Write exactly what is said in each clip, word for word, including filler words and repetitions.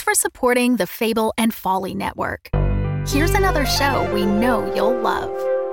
for supporting the Fable and Folly Network. Here's another show we know you'll love.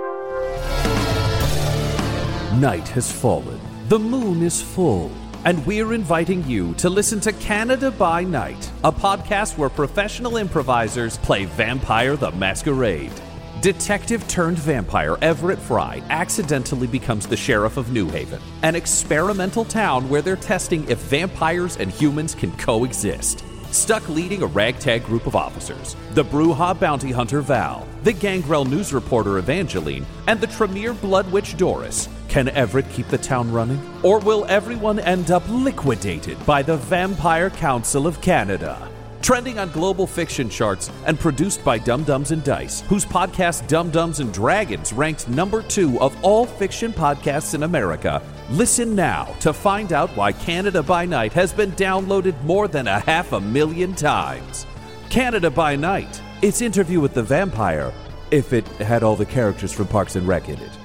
Night has fallen, the moon is full, and we're inviting you to listen to Canada by Night, a podcast where professional improvisers play Vampire the Masquerade. Detective-turned-vampire Everett Fry accidentally becomes the sheriff of New Haven, an experimental town where they're testing if vampires and humans can coexist. Stuck leading a ragtag group of officers, the Brujah bounty hunter Val, the Gangrel news reporter Evangeline, and the Tremere blood witch Doris. Can Everett keep the town running? Or will everyone end up liquidated by the Vampire Council of Canada? Trending on global fiction charts and produced by Dum Dums and Dice, whose podcast Dum Dums and Dragons ranked number two of all fiction podcasts in America. Listen now to find out why Canada by Night has been downloaded more than a half a million times. Canada by Night. It's Interview with the Vampire, if it had all the characters from Parks and Rec in it.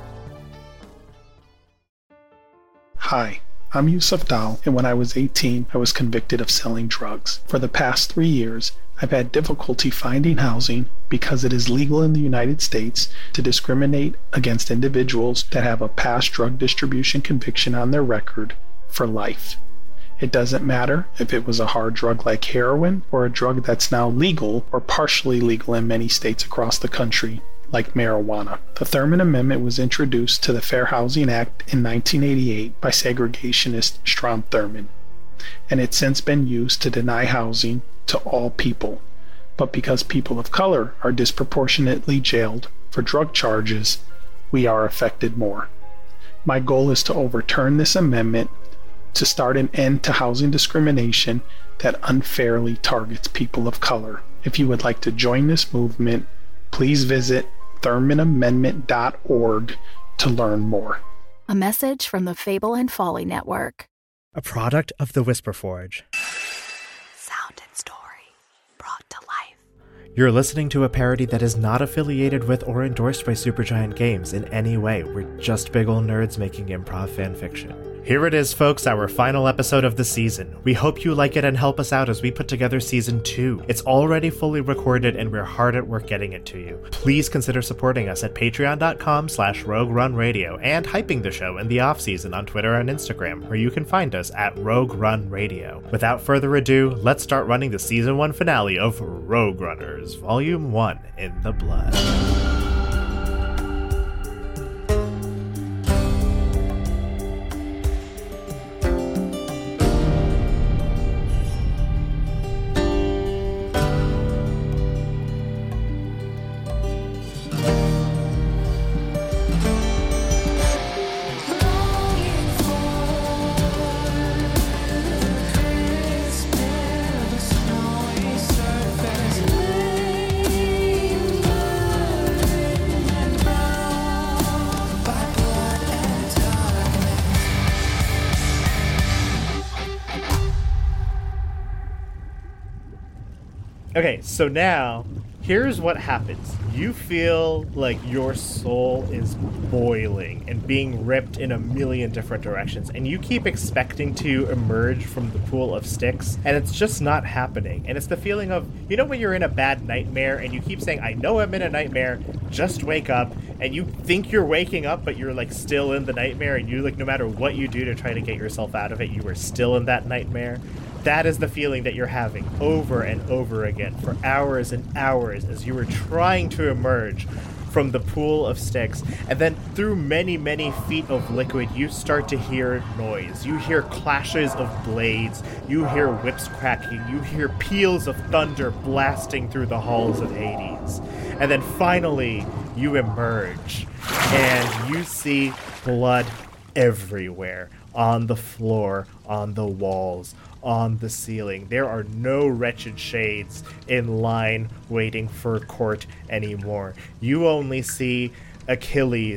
Hi, I'm Yusuf Dal, and when I was eighteen, I was convicted of selling drugs. For the past three years, I've had difficulty finding housing because it is legal in the United States to discriminate against individuals that have a past drug distribution conviction on their record for life. It doesn't matter if it was a hard drug like heroin or a drug that's now legal or partially legal in many states across the country, like marijuana. The Thurmond Amendment was introduced to the Fair Housing Act in nineteen eighty-eight by segregationist Strom Thurmond, and it's since been used to deny housing to all people. But because people of color are disproportionately jailed for drug charges, we are affected more. My goal is to overturn this amendment to start an end to housing discrimination that unfairly targets people of color. If you would like to join this movement, please visit thurmond amendment dot org to learn more. A message from the Fable and Folly Network. A product of the Whisper Forge. Sound and story brought to life. You're listening to a parody that is not affiliated with or endorsed by Supergiant Games in any way. We're just big ol' nerds making improv fan fiction. Here it is, folks, our final episode of the season. We hope you like it and help us out as we put together season two. It's already fully recorded and we're hard at work getting it to you. Please consider supporting us at patreon.com slash Rogue Run Radio and hyping the show in the off-season on Twitter and Instagram, where you can find us at Rogue Run Radio. Without further ado, let's start running the season one finale of Rogue Runners, volume one, In the Blood. Okay, so now, here's what happens. You feel like your soul is boiling and being ripped in a million different directions, and you keep expecting to emerge from the pool of sticks, and it's just not happening. And it's the feeling of, you know when you're in a bad nightmare, and you keep saying, I know I'm in a nightmare, just wake up, and you think you're waking up, but you're like still in the nightmare, and you like, no matter what you do to try to get yourself out of it, you are still in that nightmare. That is the feeling that you're having over and over again for hours and hours as you were trying to emerge from the pool of sticks. And then through many, many feet of liquid, you start to hear noise. You hear clashes of blades. You hear whips cracking. You hear peals of thunder blasting through the halls of Hades. And then finally, you emerge and you see blood everywhere. On the floor, on the walls, on the ceiling. There are no wretched shades in line waiting for court anymore. You only see Achilles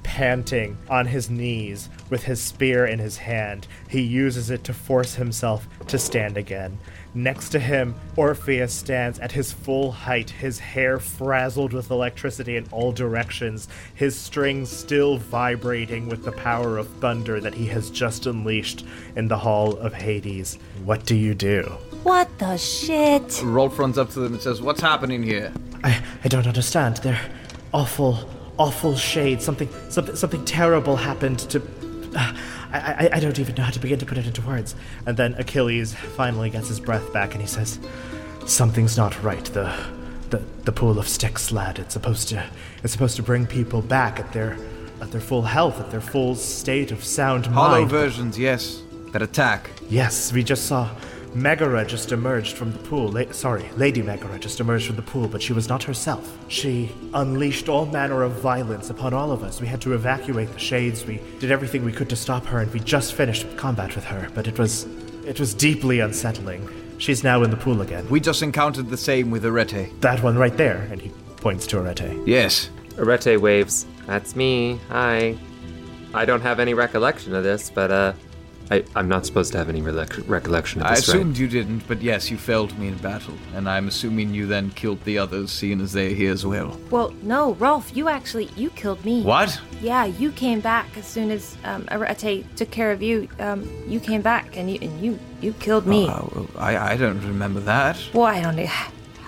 panting on his knees with his spear in his hand. He uses it to force himself to stand again. Next to him, Orpheus stands at his full height, his hair frazzled with electricity in all directions, his strings still vibrating with the power of thunder that he has just unleashed in the Hall of Hades. What do you do? What the shit? Rolf runs up to them and says, "What's happening here?" I, I don't understand. They're awful, awful shades. Something, something, something terrible happened to... Uh, I, I, I don't even know how to begin to put it into words. And then Achilles finally gets his breath back and he says, "Something's not right. The, the, the pool of Styx, lad. It's supposed to, it's supposed to bring people back at their, at their full health, at their full state of sound mind." Hollow versions, yes. That attack. Yes, we just saw Megara just emerged from the pool. La- sorry, Lady Megara just emerged from the pool, but she was not herself. She unleashed all manner of violence upon all of us. We had to evacuate the shades. We did everything we could to stop her, and we just finished combat with her. But it was, it was deeply unsettling. She's now in the pool again. We just encountered the same with Arete. That one right there, and he points to Arete. Yes. Arete waves. "That's me. Hi. I don't have any recollection of this, but, uh... I, I'm not supposed to have any relec- recollection of I this, assumed right? you didn't, but yes, you failed me in battle, and I'm assuming you then killed the others, seeing as they're here as well. Well, no, Rolf, you actually, you killed me. What? Yeah, you came back as soon as um, Arete took care of you. Um, you came back and you and you, you killed me. Uh, well, I, I don't remember that. Well, I don't know.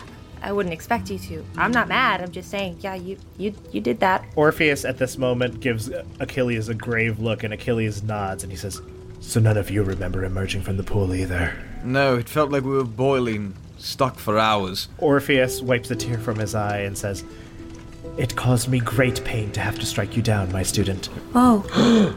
I wouldn't expect you to. I'm not mad. I'm just saying, yeah, you, you, you did that. Orpheus at this moment gives Achilles a grave look, and Achilles nods, and he says, "So none of you remember emerging from the pool either?" No, it felt like we were boiling, stuck for hours. Orpheus wipes a tear from his eye and says, "It caused me great pain to have to strike you down, my student. Oh.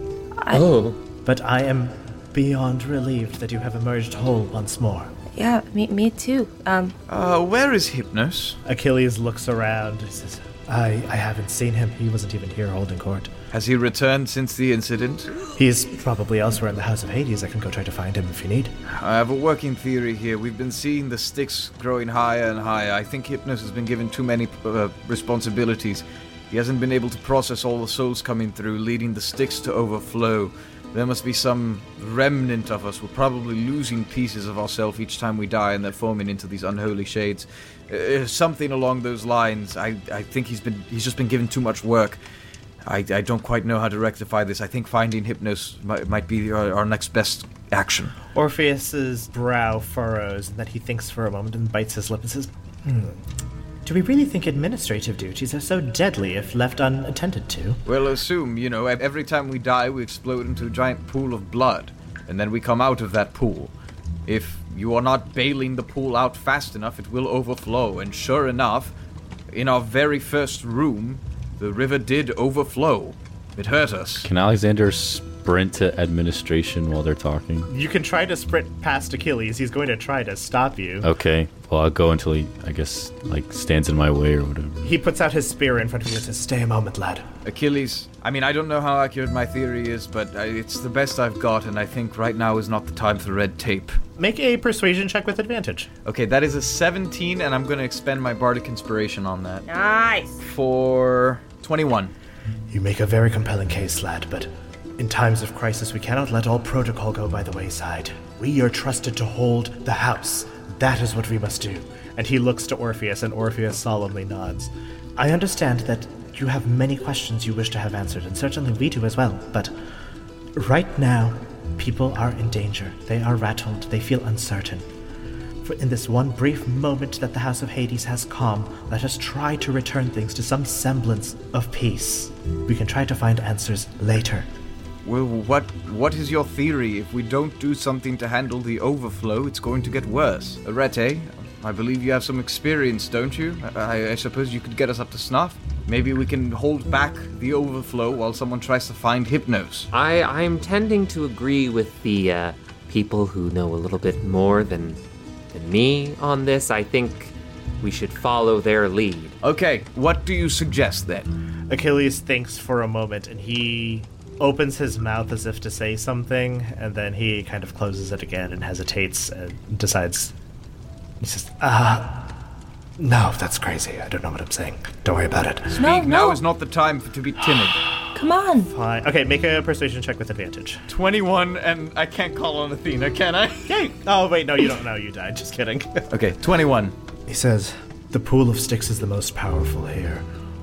I, Oh. But I am beyond relieved that you have emerged whole once more." yeah, me, me too. Um, Uh, where is Hypnos? Achilles looks around and says, I, I haven't seen him. He wasn't even here holding court. Has he returned since the incident? He's probably elsewhere in the House of Hades. I can go try to find him if you need. I have a working theory here. We've been seeing the Styx growing higher and higher. I think Hypnos has been given too many uh, responsibilities. He hasn't been able to process all the souls coming through, leading the Styx to overflow. There must be some remnant of us. We're probably losing pieces of ourselves each time we die, and they're forming into these unholy shades. Uh, something along those lines. I, I think he's been he's just been given too much work. I, I don't quite know how to rectify this. I think finding Hypnos might, might be our, our next best action. Orpheus's brow furrows, and then he thinks for a moment and bites his lip and says, Hmm. Do we really think administrative duties are so deadly if left unattended to? Well, assume, you know, every time we die, we explode into a giant pool of blood, and then we come out of that pool. If you are not bailing the pool out fast enough, it will overflow, and sure enough, in our very first room, the river did overflow. It hurt us. Can Alexander sprint to administration while they're talking? You can try to sprint past Achilles. He's going to try to stop you. Okay. Well, I'll go until he, I guess, like, stands in my way or whatever. He puts out his spear in front of you and says, Stay a moment, lad. Achilles, I mean, I don't know how accurate my theory is, but I, it's the best I've got, and I think right now is not the time for red tape. Make a persuasion check with advantage. Okay, that is a seventeen, and I'm going to expend my bardic inspiration on that. nice. For twenty-one. You make a very compelling case, lad, but in times of crisis, we cannot let all protocol go by the wayside. We are trusted to hold the house. That is what we must do. And he looks to Orpheus, and Orpheus solemnly nods. I understand that you have many questions you wish to have answered, and certainly we do as well, but right now, people are in danger. They are rattled. They feel uncertain. For in this one brief moment that the House of Hades has calm, let us try to return things to some semblance of peace. We can try to find answers later. Well, what what is your theory? If we don't do something to handle the overflow, it's going to get worse. Arete, I believe you have some experience, don't you? I, I suppose you could get us up to snuff? Maybe we can hold back the overflow while someone tries to find Hypnos. I, I'm tending to agree with the uh, people who know a little bit more than, than me on this. I think we should follow their lead. Okay, what do you suggest then? Achilles thinks for a moment, and he opens his mouth as if to say something, and then he kind of closes it again and hesitates and decides. He says, ah, uh, no, that's crazy. I don't know what I'm saying. Don't worry about it. No, Speak, now no. is not the time for, to be timid. Come on. Fine. Okay, make a persuasion check with advantage. twenty-one, and I can't call on Athena, can I? Yay! Oh, wait, no, you don't know. You died. Just kidding. Okay, twenty-one. He says, the pool of Styx is the most powerful here.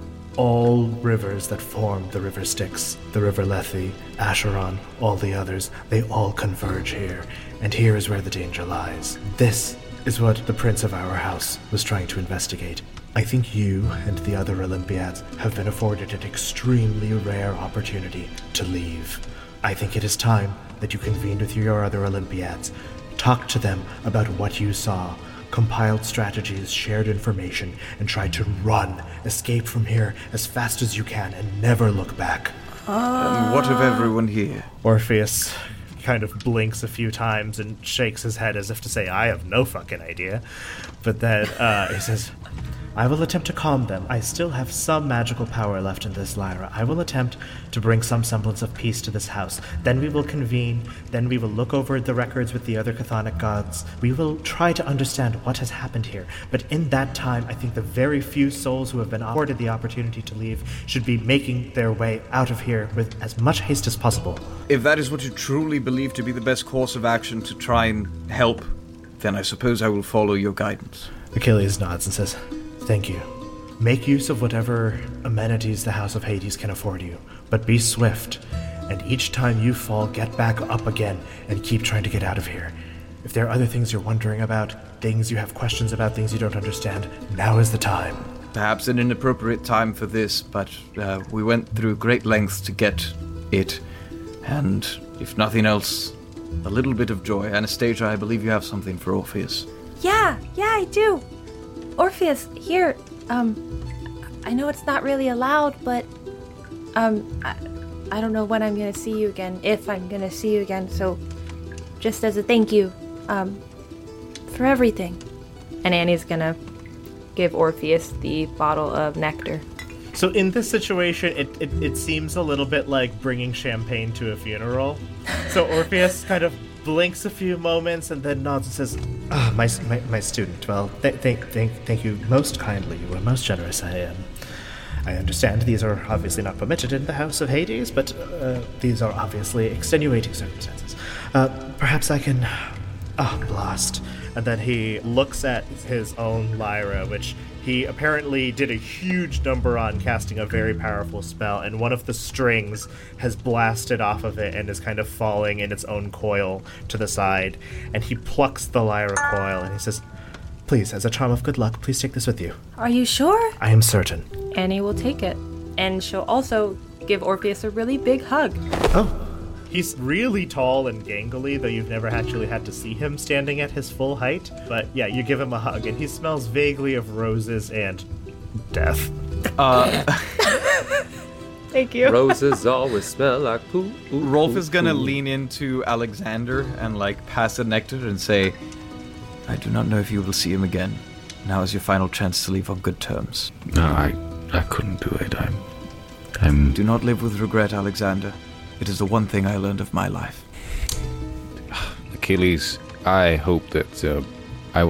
All rivers that form the river Styx, the river Lethe, Acheron, all the others, they all converge here. And here is where the danger lies. This is what the prince of our house was trying to investigate. I think you and the other Olympiads have been afforded an extremely rare opportunity to leave. I think it is time that you convened with your other Olympiads, talked to them about what you saw, compiled strategies, shared information, and tried to run, escape from here as fast as you can, and never look back. And what of everyone here? Orpheus kind of blinks a few times and shakes his head as if to say, I have no fucking idea. But then uh, he says, I will attempt to calm them. I still have some magical power left in this lyra. I will attempt to bring some semblance of peace to this house. Then we will convene. Then we will look over the records with the other chthonic gods. We will try to understand what has happened here. But in that time, I think the very few souls who have been afforded the opportunity to leave should be making their way out of here with as much haste as possible. If that is what you truly believe to be the best course of action to try and help, then I suppose I will follow your guidance. Achilles nods and says, thank you. Make use of whatever amenities the House of Hades can afford you, but be swift, and each time you fall, get back up again and keep trying to get out of here. If there are other things you're wondering about, things you have questions about, things you don't understand, now is the time. Perhaps an inappropriate time for this, but uh, we went through great lengths to get it, and if nothing else, a little bit of joy. Anastasia, I believe you have something for Orpheus. Yeah, yeah, I do. Orpheus, here, um, I know it's not really allowed, but, um, I, I don't know when I'm gonna see you again, if I'm gonna see you again, so just as a thank you, um, for everything. And Annie's gonna give Orpheus the bottle of nectar. So in this situation, it, it, it seems a little bit like bringing champagne to a funeral. So Orpheus kind of blinks a few moments and then nods and says, Ah, my, my my student. Well, th- thank thank thank you most kindly. You were most generous. I am. I understand these are obviously not permitted in the House of Hades, but uh, these are obviously extenuating circumstances. Uh, perhaps I can. Ah, oh, blast. And then he looks at his own lyra, which he apparently did a huge number on casting a very powerful spell, and one of the strings has blasted off of it and is kind of falling in its own coil to the side. And he plucks the lyra coil and he says, please, as a charm of good luck, please take this with you. Are you sure? I am certain. Annie will take it. And she'll also give Orpheus a really big hug. Oh. He's really tall and gangly, though you've never actually had to see him standing at his full height. But yeah, you give him a hug, and he smells vaguely of roses and death. Uh, Thank you. Roses always smell like poo. Ooh, Rolf ooh, is gonna ooh. lean into Alexander and like pass the nectar and say, I do not know if you will see him again. Now is your final chance to leave on good terms. No, I, I couldn't do it. I'm, I'm. Do not live with regret, Alexander. It is the one thing I learned of my life. Achilles, I hope that uh, I.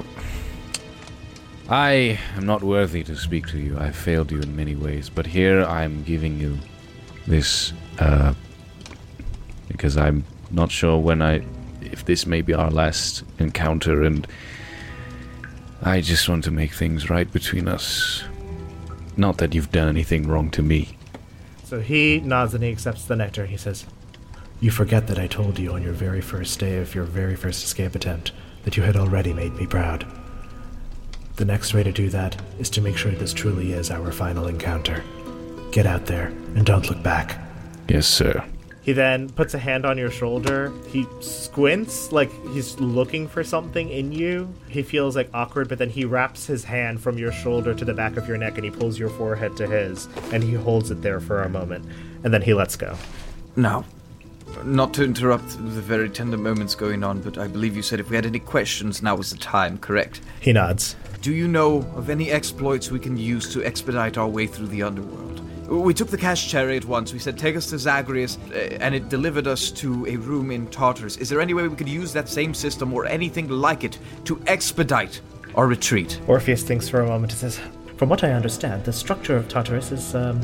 I am not worthy to speak to you. I failed you in many ways, but here I'm giving you this uh, because I'm not sure when I, if this may be our last encounter, and I just want to make things right between us. Not that you've done anything wrong to me. So he nods and he accepts the nectar and he says, you forget that I told you on your very first day of your very first escape attempt that you had already made me proud. The next way to do that is to make sure this truly is our final encounter. Get out there and don't look back. Yes, sir. He then puts a hand on your shoulder. He squints like he's looking for something in you. He feels like awkward, but then he wraps his hand from your shoulder to the back of your neck and he pulls your forehead to his, and he holds it there for a moment, and then he lets go. Now, not to interrupt the very tender moments going on, but I believe you said if we had any questions, now is the time, correct? He nods. Do you know of any exploits we can use to expedite our way through the underworld? We took the cash chariot once. We said, take us to Zagreus, uh, and it delivered us to a room in Tartarus. Is there any way we could use that same system or anything like it to expedite our retreat? Orpheus thinks for a moment and says, from what I understand, the structure of Tartarus is um,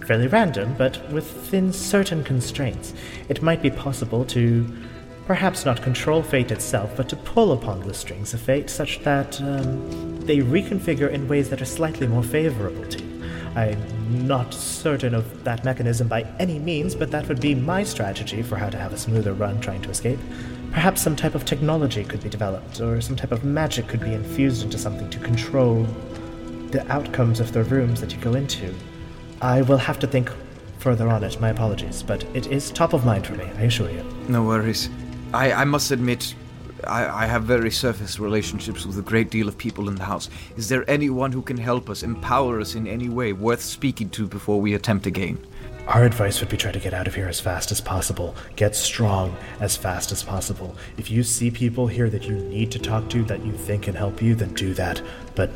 fairly random, but within certain constraints. It might be possible to perhaps not control fate itself, but to pull upon the strings of fate such that um, they reconfigure in ways that are slightly more favorable to you. I'm not certain of that mechanism by any means, but that would be my strategy for how to have a smoother run trying to escape. Perhaps some type of technology could be developed, or some type of magic could be infused into something to control the outcomes of the rooms that you go into. I will have to think further on it, my apologies, but it is top of mind for me, I assure you. No worries. I, I must admit, I, I have very surface relationships with a great deal of people in the house. Is there anyone who can help us, empower us in any way, worth speaking to before we attempt again? Our advice would be try to get out of here as fast as possible. Get strong as fast as possible. If you see people here that you need to talk to, that you think can help you, then do that. But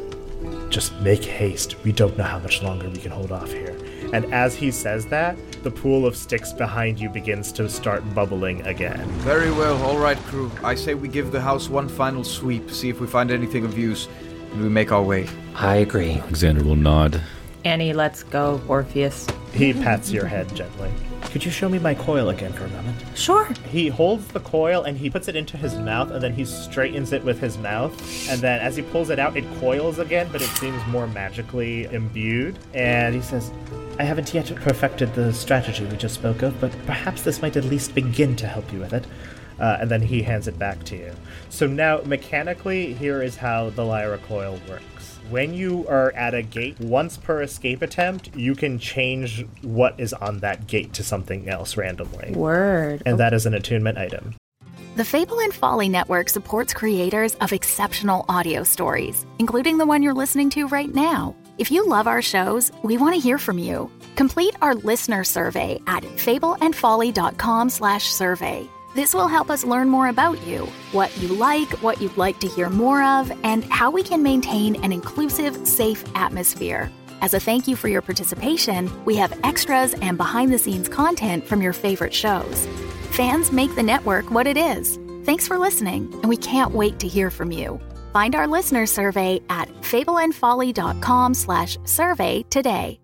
just make haste. We don't know how much longer we can hold off here. And as he says that, the pool of sticks behind you begins to start bubbling again. Very well. All right, crew. I say we give the house one final sweep, see if we find anything of use, and we make our way. I agree. Alexander will nod. Annie, let's go, Orpheus. He pats your head gently. Could you show me my coil again for a moment? Sure. He holds the coil and he puts it into his mouth, and then he straightens it with his mouth. And then as he pulls it out, it coils again, but it seems more magically imbued. And he says, I haven't yet perfected the strategy we just spoke of, but perhaps this might at least begin to help you with it. Uh, and then he hands it back to you. So now, mechanically, here is how the Lyra coil works. When you are at a gate, once per escape attempt, you can change what is on that gate to something else randomly. Word. And that is an attunement item. The Fable and Folly Network supports creators of exceptional audio stories, including the one you're listening to right now. If you love our shows, we want to hear from you. Complete our listener survey at fableandfolly.com slash survey. This will help us learn more about you, what you like, what you'd like to hear more of, and how we can maintain an inclusive, safe atmosphere. As a thank you for your participation, we have extras and behind-the-scenes content from your favorite shows. Fans make the network what it is. Thanks for listening, and we can't wait to hear from you. Find our listener survey at fableandfolly.com slash survey today.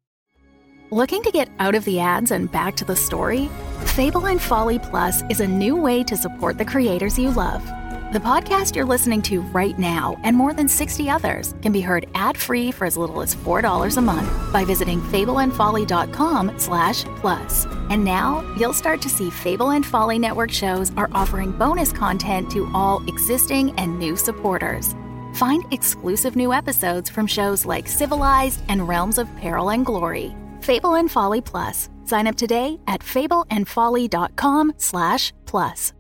Looking to get out of the ads and back to the story? Fable and Folly Plus is a new way to support the creators you love. The podcast you're listening to right now and more than sixty others can be heard ad-free for as little as four dollars a month by visiting fableandfolly.com slash plus. And now you'll start to see Fable and Folly Network shows are offering bonus content to all existing and new supporters. Find exclusive new episodes from shows like Civilized and Realms of Peril and Glory. Fable and Folly Plus. Sign up today at fableandfolly.com slash plus.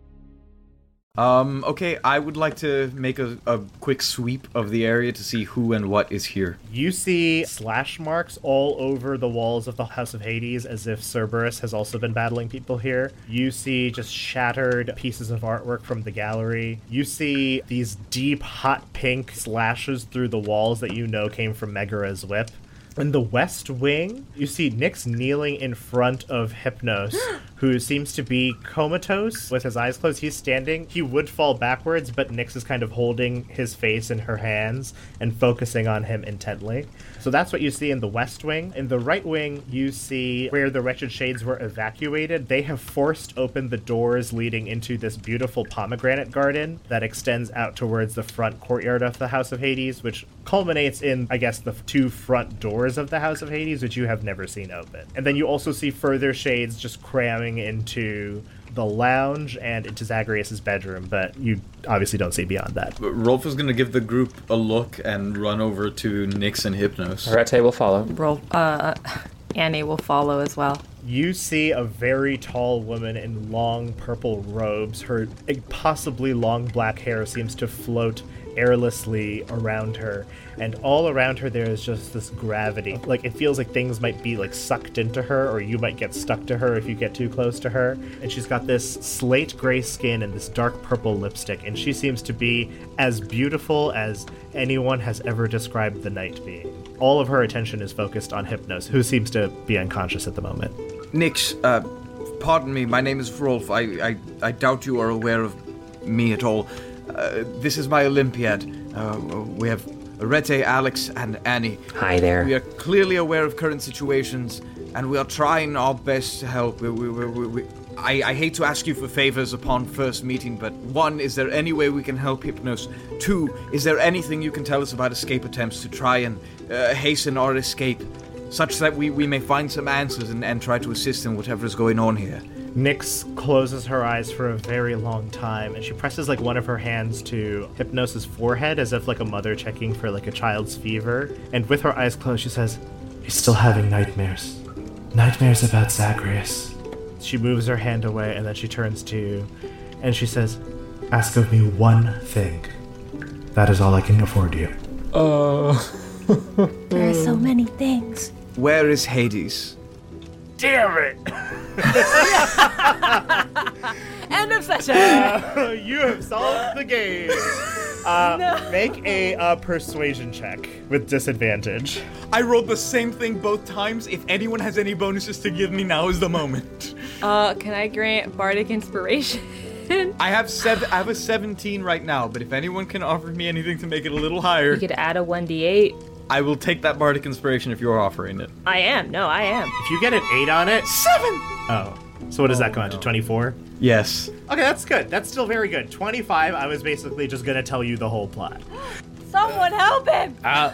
Um, okay, I would like to make a, a quick sweep of the area to see who and what is here. You see slash marks all over the walls of the House of Hades, as if Cerberus has also been battling people here. You see just shattered pieces of artwork from the gallery. You see these deep, hot pink slashes through the walls that you know came from Megara's whip. In the west wing, you see Nyx kneeling in front of Hypnos, who seems to be comatose with his eyes closed. He's standing. He would fall backwards, but Nyx is kind of holding his face in her hands and focusing on him intently. So that's what you see in the west wing. In the right wing, you see where the Wretched Shades were evacuated. They have forced open the doors leading into this beautiful pomegranate garden that extends out towards the front courtyard of the House of Hades, which culminates in, I guess, the two front doors of the House of Hades, which you have never seen open. And then you also see further shades just cramming into the lounge and into Zagreus' bedroom, but you obviously don't see beyond that. Rolf is going to give the group a look and run over to Nyx and Hypnos. Arete will follow. Roll, uh, Annie will follow as well. You see a very tall woman in long purple robes. Her impossibly long black hair seems to float airlessly around her, and all around her there is just this gravity. Like, it feels like things might be like sucked into her, or you might get stuck to her if you get too close to her. And she's got this slate gray skin and this dark purple lipstick, and she seems to be as beautiful as anyone has ever described the night being. All of her attention is focused on Hypnos, who seems to be unconscious at the moment. Nyx, uh, pardon me, my name is Rolf. I, I, I doubt you are aware of me at all. Uh, this is my Olympiad. Uh, we have Arete, Alex, and Annie. Hi there. We are clearly aware of current situations, and we are trying our best to help. We, we, we, we, we, I, I hate to ask you for favors upon first meeting, but one, is there any way we can help Hypnos? Two, is there anything you can tell us about escape attempts to try and uh, hasten our escape, such that we, we may find some answers and, and try to assist in whatever is going on here? Nyx closes her eyes for a very long time, and she presses like one of her hands to Hypnos' forehead as if like a mother checking for like a child's fever. And with her eyes closed, she says, He's still having nightmares. Nightmares about Zagreus. She moves her hand away, and then she turns to you, and she says, Ask of me one thing. That is all I can afford you. Uh... There are so many things. Where is Hades? Damn it! End of session! Uh, you have solved the game. Uh, no. Make a uh, persuasion check with disadvantage. I rolled the same thing both times. If anyone has any bonuses to give me, now is the moment. Uh, can I grant Bardic Inspiration? I have seven. I have a seventeen right now, but if anyone can offer me anything to make it a little higher, you could add a one d eight. I will take that Bardic Inspiration if you're offering it. I am. No, I am. If you get an eight on it, seven. Oh, so what does oh, that come out to? twenty-four. Yes. Okay, that's good. That's still very good. twenty-five. I was basically just gonna tell you the whole plot. Someone help him! Uh,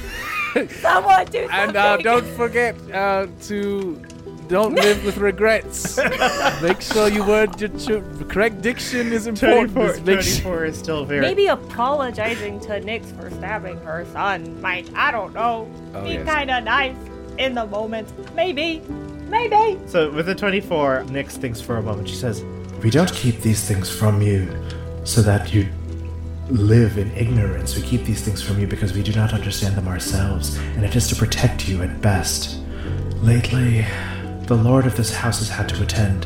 Someone do something! And uh, don't forget uh, to don't live with regrets. Make sure you word your ch- correct diction is important. twenty-four, twenty-four is still very... Maybe apologizing to Nyx for stabbing her son might, I don't know, oh, be yes. kind of nice in the moment. Maybe. Maybe. So with the twenty-four, Nyx thinks for a moment. She says, We don't keep these things from you so that you live in ignorance. We keep these things from you because we do not understand them ourselves, and it is to protect you at best. Lately, the lord of this house has had to attend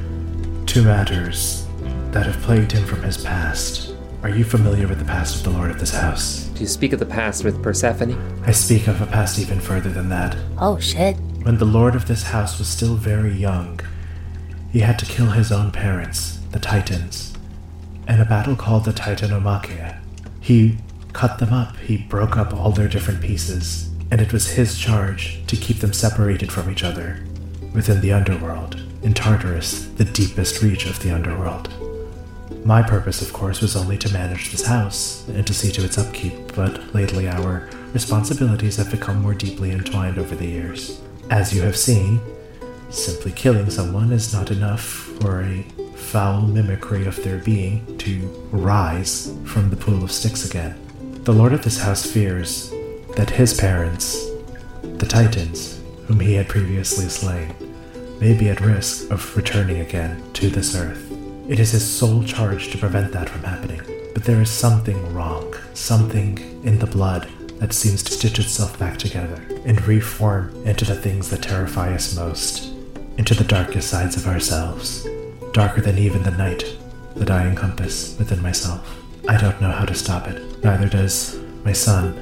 to matters that have plagued him from his past. Are you familiar with the past of the lord of this house? Do you speak of the past with Persephone? I speak of a past even further than that. Oh, shit. When the lord of this house was still very young, he had to kill his own parents, the Titans, in a battle called the Titanomachia. He cut them up, he broke up all their different pieces, and it was his charge to keep them separated from each other within the underworld, in Tartarus, the deepest reach of the underworld. My purpose, of course, was only to manage this house and to see to its upkeep, but lately our responsibilities have become more deeply entwined over the years. As you have seen, simply killing someone is not enough for a foul mimicry of their being to rise from the pool of Styx again. The lord of this house fears that his parents, the Titans, whom he had previously slain, may be at risk of returning again to this earth. It is his sole charge to prevent that from happening. But there is something wrong, something in the blood that seems to stitch itself back together and reform into the things that terrify us most, into the darkest sides of ourselves, darker than even the night that I encompass within myself. I don't know how to stop it. Neither does my son.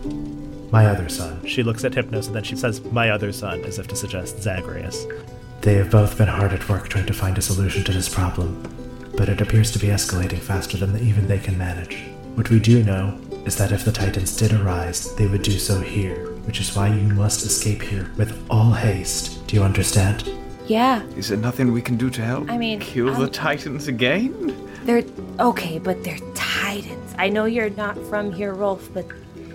My other son. She looks at Hypnos and then she says, my other son, as if to suggest Zagreus. They have both been hard at work trying to find a solution to this problem, but it appears to be escalating faster than even they can manage. What we do know is that if the Titans did arise, they would do so here, which is why you must escape here with all haste. Do you understand? Yeah. Is there nothing we can do to help? I mean... Kill um, the Titans again? They're... Okay, but they're Titans. I know you're not from here, Rolf, but...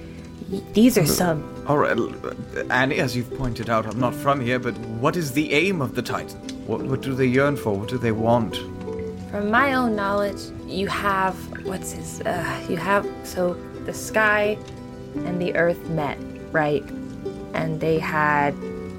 These are some... Alright, Annie, as you've pointed out, I'm not from here, but what is the aim of the Titans? What, what do they yearn for? What do they want? From my own knowledge, you have... What's his... Uh, you have... So, the sky and the earth met, right? And they had...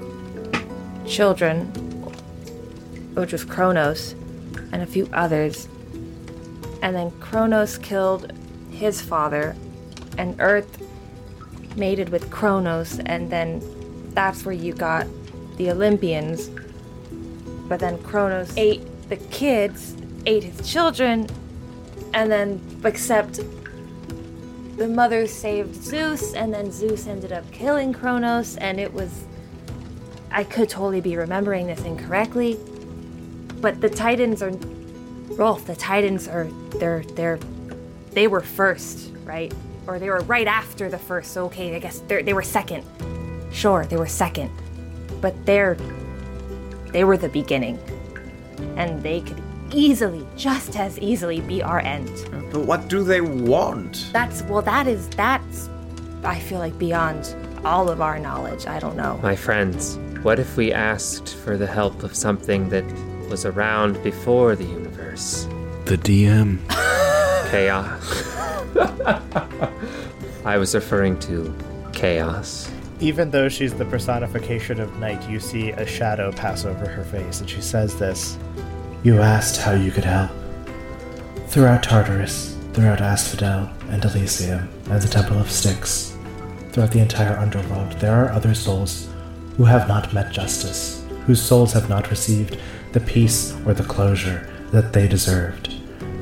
children, which was Kronos, and a few others. And then Kronos killed his father, and Earth mated with Kronos, and then that's where you got the Olympians. But then Kronos ate the kids, ate his children, and then, except the mother saved Zeus, and then Zeus ended up killing Kronos, and it was... I could totally be remembering this incorrectly, but the Titans are... Rolf, the Titans are... They're... They're... They were first. right? Or they were right after the first, so okay, I guess they they were second. Sure, they were second. But they're... they were the beginning. And they could easily, just as easily, be our end. But what do they want? That's, well, that is, that's, I feel like, beyond all of our knowledge. I don't know. My friends, what if we asked for the help of something that was around before the universe? The D M. Chaos. I was referring to chaos. Even though she's the personification of night, you see a shadow pass over her face, and she says this. You asked how you could help. Throughout Tartarus, throughout Asphodel and Elysium, and the Temple of Styx, throughout the entire underworld, there are other souls who have not met justice, whose souls have not received the peace or the closure that they deserved.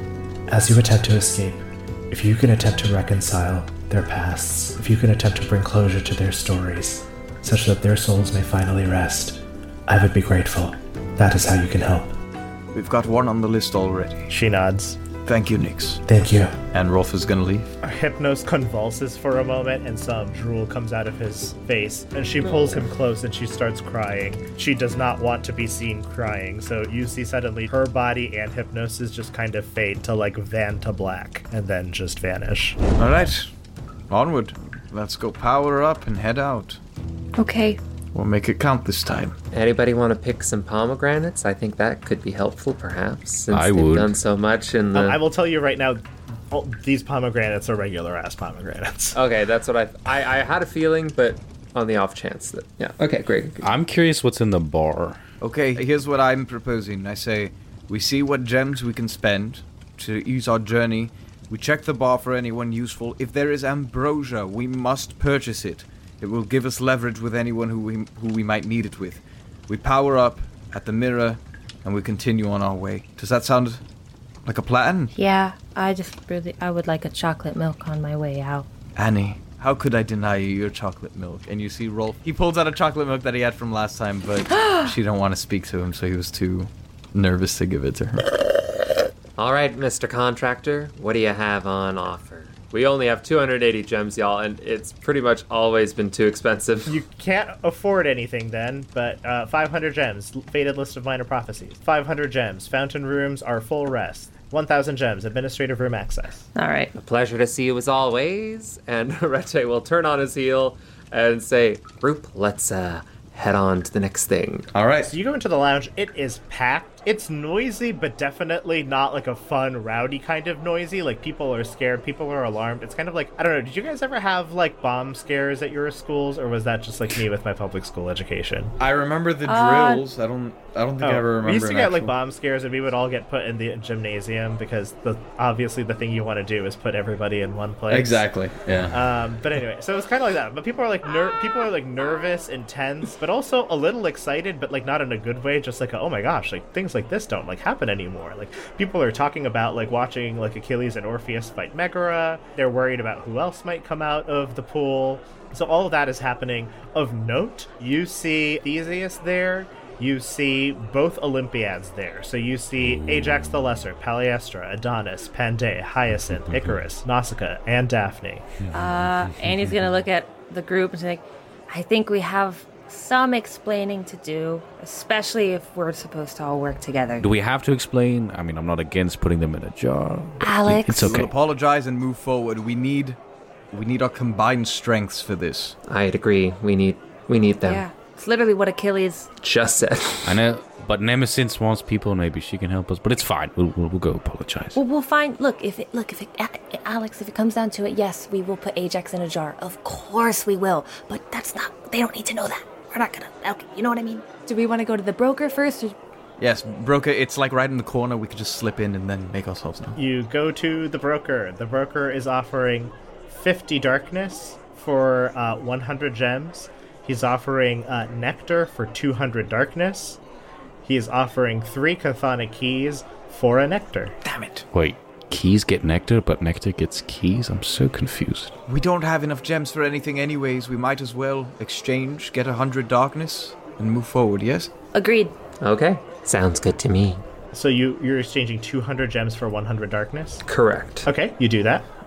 As you attempt to escape, if you can attempt to reconcile their pasts, if you can attempt to bring closure to their stories, such that their souls may finally rest, I would be grateful. That is how you can help. We've got one on the list already. She nods. Thank you, Nyx. Thank you. And Rolf is gonna leave. Hypnos convulses for a moment, and some drool comes out of his face, and she pulls him close and she starts crying. She does not want to be seen crying, so you see suddenly her body and Hypnos' just kind of fade to like van to black, and then just vanish. All right, onward. Let's go power up and head out. Okay. We'll make it count this time. Anybody want to pick some pomegranates? I think that could be helpful, perhaps, since I they've would. done so much in the... Um, I will tell you right now, all, these pomegranates are regular-ass pomegranates. Okay, that's what I, I... I had a feeling, but on the off chance that... Yeah, okay, great. I'm curious what's in the bar. Okay, here's what I'm proposing. I say, we see what gems we can spend to ease our journey. We check the bar for anyone useful. If there is ambrosia, we must purchase it. It will give us leverage with anyone who we, who we might need it with. We power up at the mirror, and we continue on our way. Does that sound like a plan? Yeah, I just really, I would like a chocolate milk on my way out. Annie, how could I deny you your chocolate milk? And you see Rolf, he pulls out a chocolate milk that he had from last time, but she don't want to speak to him, so he was too nervous to give it to her. All right, Mister Contractor, what do you have on offer? We only have two hundred eighty gems, y'all, and it's pretty much always been too expensive. You can't afford anything then, but uh, five hundred gems, Fated List of Minor Prophecies. five hundred gems, Fountain Rooms are full rest. one thousand gems, Administrative Room Access. All right. A pleasure to see you as always, and Rete will turn on his heel and say, Group, let's uh, head on to the next thing. All right. So you go into the lounge, it is packed. It's noisy, but definitely not like a fun, rowdy kind of noisy. Like, people are scared, people are alarmed. It's kind of like, I don't know, did you guys ever have, like, bomb scares at your schools, or was that just, like, me with my public school education? I remember the Uh, drills. I don't. I don't think Oh, I ever remember. we used to an get, actual... like, bomb scares, and we would all get put in the gymnasium, because the obviously the thing you want to do is put everybody in one place. Exactly. Yeah. Um, but anyway, so it's kind of like that. But people are like ner- people are like nervous and tense, but also a little excited, but like not in a good way. Just like a, oh my gosh, like things like this don't like happen anymore. Like people are talking about like watching like Achilles and Orpheus fight Megara. They're worried about who else might come out of the pool. So all of that is happening. Of note, you see Theseus there. You see both Olympiads there. So you see Ajax the Lesser, Paliestra, Adonis, Pandae, Hyacinth, Icarus, Nausicaa, and Daphne. Uh, Annie's gonna look at the group and say, I think we have some explaining to do, especially if we're supposed to all work together. Do we have to explain? I mean, I'm not against putting them in a jar. Alex? It's We'll okay. apologize and move forward. We need, we need our combined strengths for this. I'd agree. We need we need them. Yeah, it's literally what Achilles... Just said. I know, but Nemesis wants people. Maybe she can help us, but it's fine. We'll, we'll, we'll go apologize. Well, we'll find... Look, if it... Look, if it... Alex, if it comes down to it, yes, we will put Ajax in a jar. Of course we will. But that's not... They don't need to know that. We're not gonna... Okay, you know what I mean? Do we want to go to the broker first, or... Yes, broker, it's like right in the corner. We could just slip in and then make ourselves known. You go to the broker. The broker is offering fifty darkness for uh, one hundred gems. He's offering uh, nectar for two hundred darkness. He's offering three chthonic keys for a nectar. Damn it. Wait, keys get nectar, but nectar gets keys? I'm so confused. We don't have enough gems for anything anyways. We might as well exchange, get a hundred darkness, and move forward, yes? Agreed. Okay. Sounds good to me. So you, you're exchanging two hundred gems for one hundred darkness? Correct. Okay, you do that.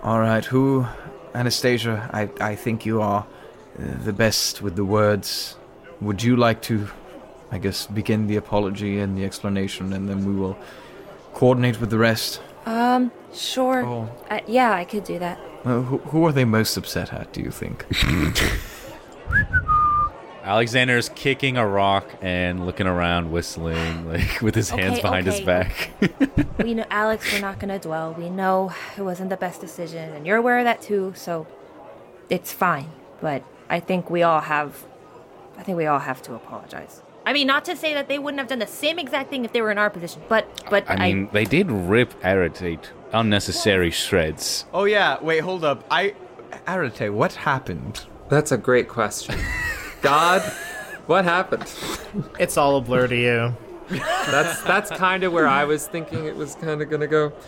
All right, who... Anastasia, I, I think you are uh, the best with the words. Would you like to, I guess, begin the apology and the explanation, and then we will coordinate with the rest? Um, sure. Oh. Uh, yeah, I could do that. Uh, who, who are they most upset at, do you think? Alexander's kicking a rock and looking around, whistling, like with his hands Okay, behind okay. his back. We know, Alex, we're not gonna dwell. We know it wasn't the best decision, and you're aware of that too, so it's fine. But I think we all have, I think we all have to apologize. I mean, not to say that they wouldn't have done the same exact thing if they were in our position, but, but I mean, they did rip Arate unnecessary shreds. Oh yeah, wait, hold up. I... Arate, what happened? That's a great question. God, what happened? It's all a blur to you. That's that's kind of where I was thinking it was kind of gonna go.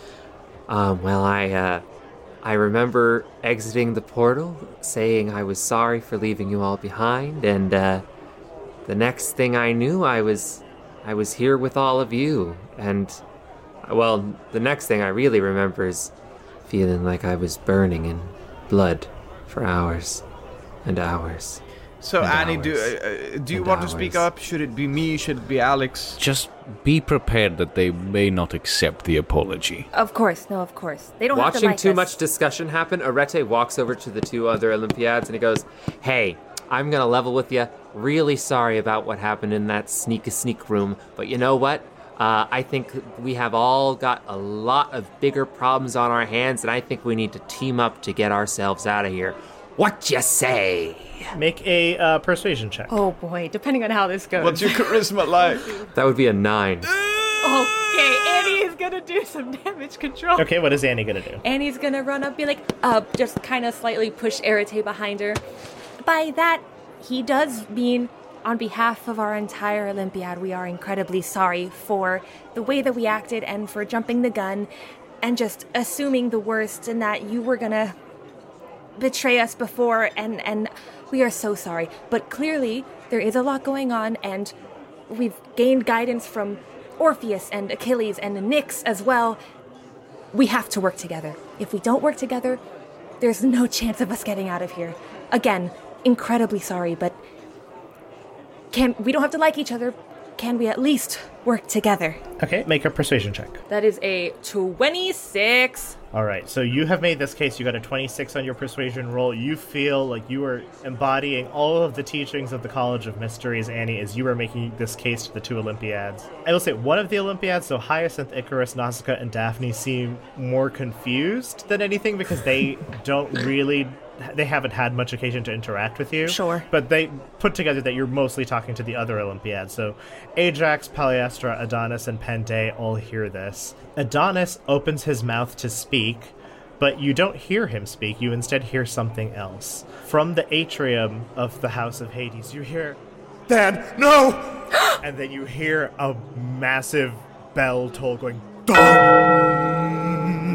Um, well, I uh, I remember exiting the portal, saying I was sorry for leaving you all behind, and uh, the next thing I knew, I was I was here with all of you, and well, the next thing I really remember is feeling like I was burning in blood for hours and hours. So, And Annie, hours. do, uh, do you And want to speak hours. up? Should it be me? Should it be Alex? Just be prepared that they may not accept the apology. of course, no, of course. They don't have to Watching like too us. much discussion happen, Arete walks over to the two other Olympiads and he goes, "Hey, I'm gonna level with you. Really sorry about what happened in that sneak sneak room, but you know what? Uh, I think we have all got a lot of bigger problems on our hands, and I think we need to team up to get ourselves out of here. What you say?" Make a uh, persuasion check. Oh boy, depending on how this goes. What's your charisma like? That would be a nine. Okay, Annie is gonna do some damage control. Okay, what is Annie gonna do? Annie's gonna run up, be like, uh, just kind of slightly push Arate behind her. By that, he does mean, on behalf of our entire Olympiad, we are incredibly sorry for the way that we acted and for jumping the gun and just assuming the worst and that you were gonna betray us before, and, and we are so sorry. But clearly, there is a lot going on, and we've gained guidance from Orpheus and Achilles and Nyx as well. We have to work together. If we don't work together, there's no chance of us getting out of here. Again, incredibly sorry, but can we don't have to like each other. Can we at least work together? Okay, make a persuasion check. That is a twenty-six. All right, so you have made this case. You got a twenty-six on your persuasion roll. You feel like you are embodying all of the teachings of the College of Mysteries, Annie, as you are making this case to the two Olympiads. I will say one of the Olympiads, so Hyacinth, Icarus, Nausicaa, and Daphne seem more confused than anything because they don't really... They haven't had much occasion to interact with you. Sure. But they put together that you're mostly talking to the other Olympiads. So Ajax, Polyastra, Adonis, and Pandae all hear this. Adonis opens his mouth to speak, but you don't hear him speak. You instead hear something else. From the atrium of the House of Hades, you hear, "Dad, no!" And then you hear a massive bell toll going, "Dong!"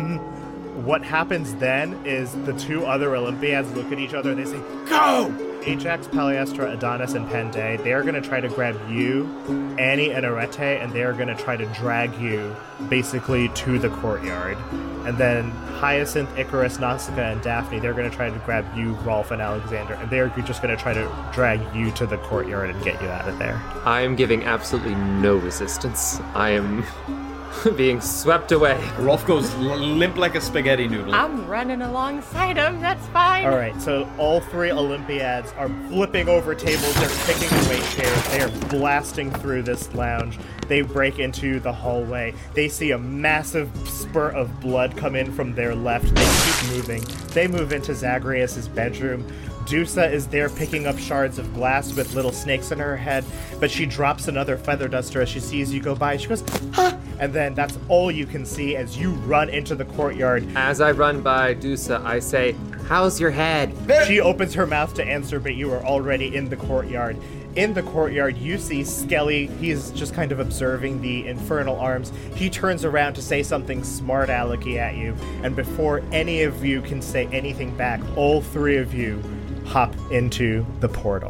What happens then is the two other Olympiads look at each other and they say, "Go!" Ajax, Polyastra, Adonis, and Pandae, they are going to try to grab you, Annie, and Arete, and they are going to try to drag you basically to the courtyard. And then Hyacinth, Icarus, Nausicaa, and Daphne, they're going to try to grab you, Rolf, and Alexander, and they're just going to try to drag you to the courtyard and get you out of there. I am giving absolutely no resistance. I am being swept away. Rolf goes l- limp like a spaghetti noodle. I'm running alongside him. That's fine. All right, so all three Olympiads are flipping over tables. They're kicking away chairs. They are blasting through this lounge. They break into the hallway. They see a massive spurt of blood come in from their left. They keep moving. They move into Zagreus' bedroom. Dusa is there picking up shards of glass with little snakes in her head, but she drops another feather duster as she sees you go by. She goes, "Huh!" And then that's all you can see as you run into the courtyard. As I run by Dusa, I say, "How's your head?" She opens her mouth to answer, but you are already in the courtyard. In the courtyard, you see Skelly. He's just kind of observing the infernal arms. He turns around to say something smart alecky at you, and before any of you can say anything back, all three of you hop into the portal.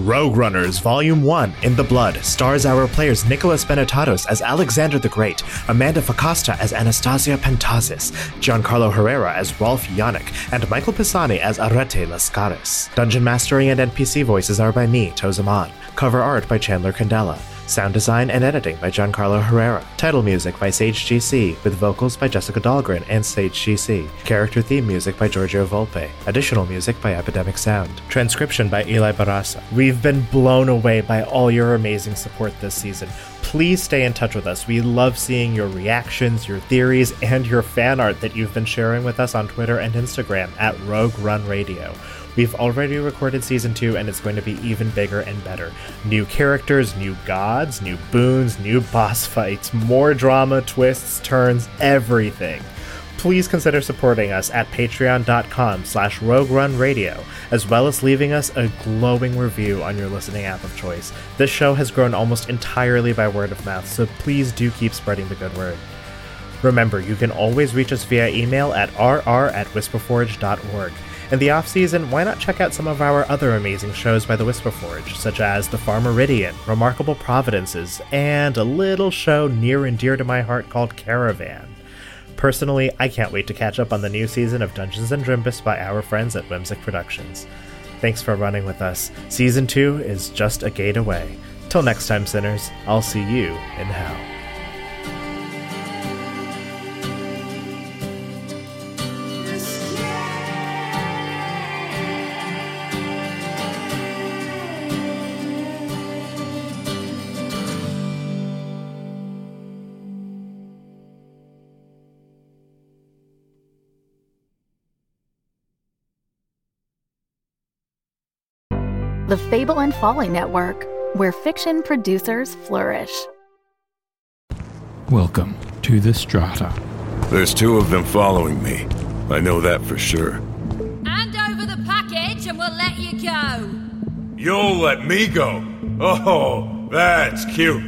Rogue Runners Volume one In the Blood stars our players Nicholas Benetatos as Alexander the Great, Amanda Facasta as Anastasia Pentazis, Giancarlo Herrera as Rolf Yannick, and Michael Pisani as Arete Lascaris. Dungeon mastering and N P C voices are by me, Tozaman. Cover art by Chandler Candela. Sound design and editing by Giancarlo Herrera. Title music by Sage G C, with vocals by Jessica Dahlgren and Sage G C. Character theme music by Giorgio Volpe. Additional music by Epidemic Sound. Transcription by Eli Barasa. We've been blown away by all your amazing support this season. Please stay in touch with us. We love seeing your reactions, your theories, and your fan art that you've been sharing with us on Twitter and Instagram at Rogue Run Radio. We've already recorded Season two, and it's going to be even bigger and better. New characters, new gods, new boons, new boss fights, more drama, twists, turns, everything. Please consider supporting us at patreon.com slash Rogue Run Radio, as well as leaving us a glowing review on your listening app of choice. This show has grown almost entirely by word of mouth, so please do keep spreading the good word. Remember, you can always reach us via email at r r at whisperforge dot org. In the off-season, why not check out some of our other amazing shows by the Whisperforge, such as The Far Meridian, Remarkable Providences, and a little show near and dear to my heart called Caravan. Personally, I can't wait to catch up on the new season of Dungeons and Drimbus by our friends at Whimsic Productions. Thanks for running with us. Season two is just a gate away. Till next time, sinners, I'll see you in hell. The Fable and Folly Network, where fiction producers flourish. Welcome to the Strata. There's two of them following me. I know that for sure. Hand over the package and we'll let you go. You'll let me go? Oh, that's cute.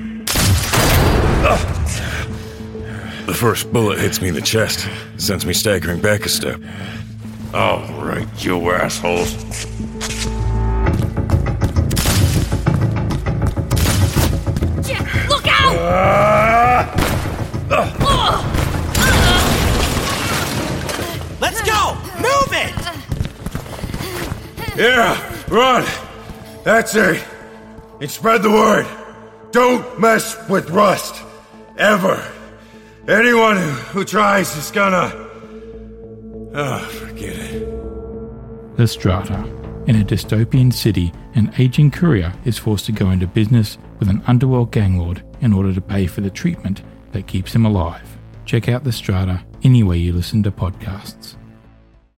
Ugh. The first bullet hits me in the chest, sends me staggering back a step. All right, you assholes. Look out! Uh, uh. Let's go! Move it! Yeah, run! That's it! And spread the word! Don't mess with Rust! Ever! Anyone who, who tries is gonna... Oh, forget it. The Strata. In a dystopian city, an aging courier is forced to go into business with an underworld gang lord in order to pay for the treatment that keeps him alive. Check out The Strata anywhere you listen to podcasts.